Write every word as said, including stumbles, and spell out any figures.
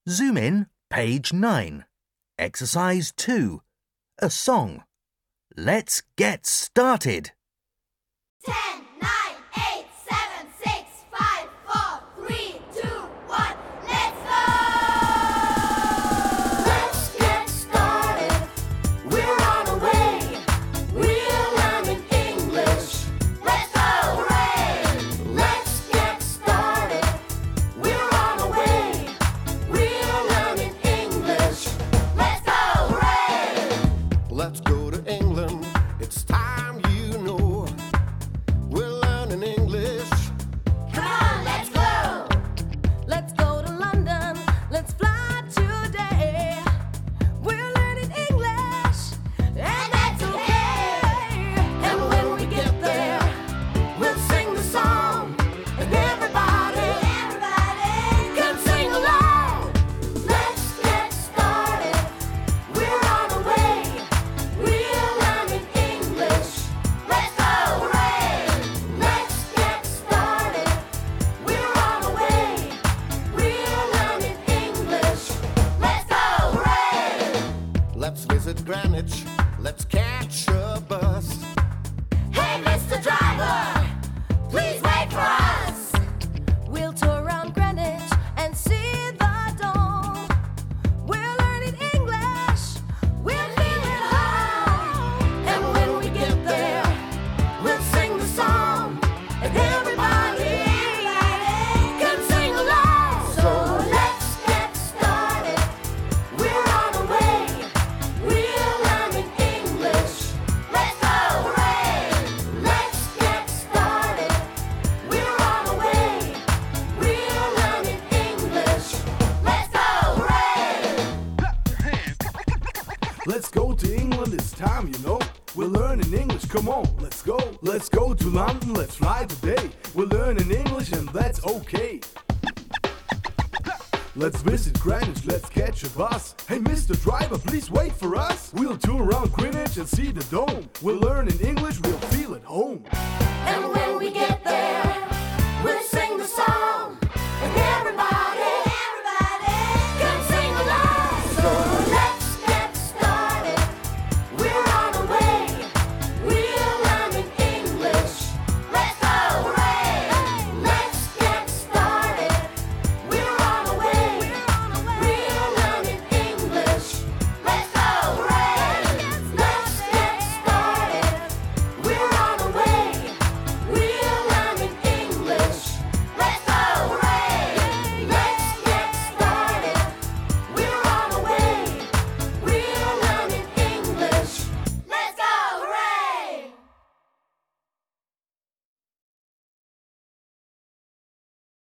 Zoom in, page nine. Exercise two. A song. Let's get started. Ten, nine, eight, seven, six, five, four, three, two, one, let's go! Let's get started. We're on our way. We're learning English. Let's go! Hooray! Let's get started. We're on our way. We're learning English. Let's go! Hooray! Let's go to England. It's time, you know. We're learning English. Come on, let's go! Let's go to London. Let's fly today. We're learning English, and that's okay. And when we get there, we'll sing the song, and everybody, Everybody, can sing along. let's get started. We're on our way. We're learning English. Let's go! Hooray! Let's get started. We're on our way. We're learning English. Let's go! Hooray! Let's visit Greenwich. Let's catch a bus. Hey, Mister Driver, please wait for us. We'll tour around Greenwich and see the dome. We're learning English. We'll feel at home. And when we get there, we'll sing the song, and everybody, can sing along. So let's get started. We're on our way. We're learning English. Let's go! Hooray! Let's get started. We're on our way. We're learning English. Let's go! Hooray! Let's go to England, it's time, you know. We're learning English, come on, let's go. Let's go to London, let's fly today. We're learning English and that's okay. Let's visit Greenwich, let's catch a bus. Hey, Mister Driver, please wait for us. We'll tour around Greenwich and see the dome. We're learning English, we'll feel at home. And